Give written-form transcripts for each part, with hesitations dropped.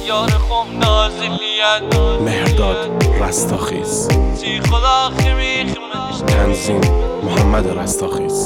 یار خم نازلیت مهرداد رستاخیز، چی خدا خمیخمش تنظیم محمد رستاخیز.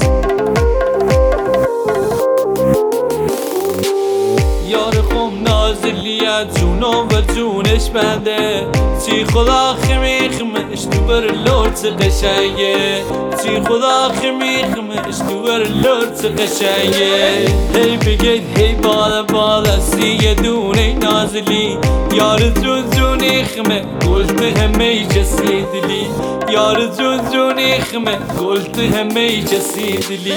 یار خم نازلیت جونم و جونش بنده، چی خدا خمیخمش تو بر لرز قشنگه، چی خدا خمیخمش تو بر لرز قشنگه. هی بگید هی بالا بالا سی دونه نازلی، یار جون جونی خمه گلت همه کسی دلی، یار جون جونی خمه گلت همه کسی دلی.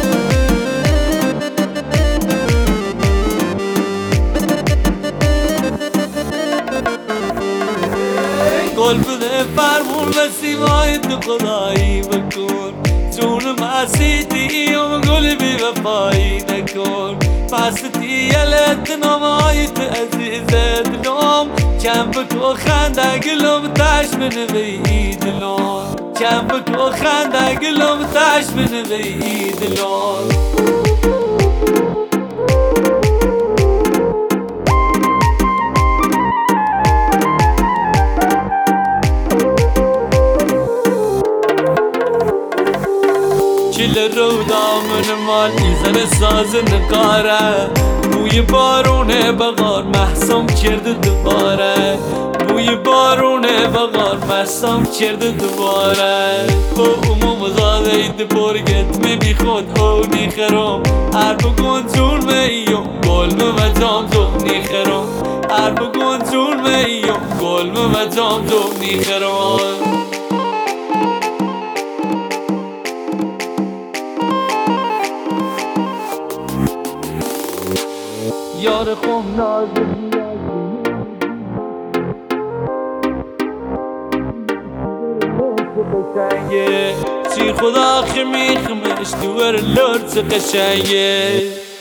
گل بده فرمون و سیمای تو خدایی بکن، چون مسیدی و گل بی وفایی نکن. مسیدی یلت نامای تو عزیزت دلم، کم بکن خنده گلم تش بنوی دلم، کم بکن خنده گلم تش بنوی دلم. کل رو دامن مال میزنه ساز نقاره، بوی بارونه بغار محسوم کرده دوباره، بوی بارونه بغار محسوم کرده دوباره. او اموم زاده اید برگت می بی خود او نیخرم، هر بگون جون مییم گلم و جام تو نیخرم، هر بگون جون مییم گلم و جام تو نیخرم. یار خم نازلیت چی خدا خمیخمش تو بر لرز قشنگه.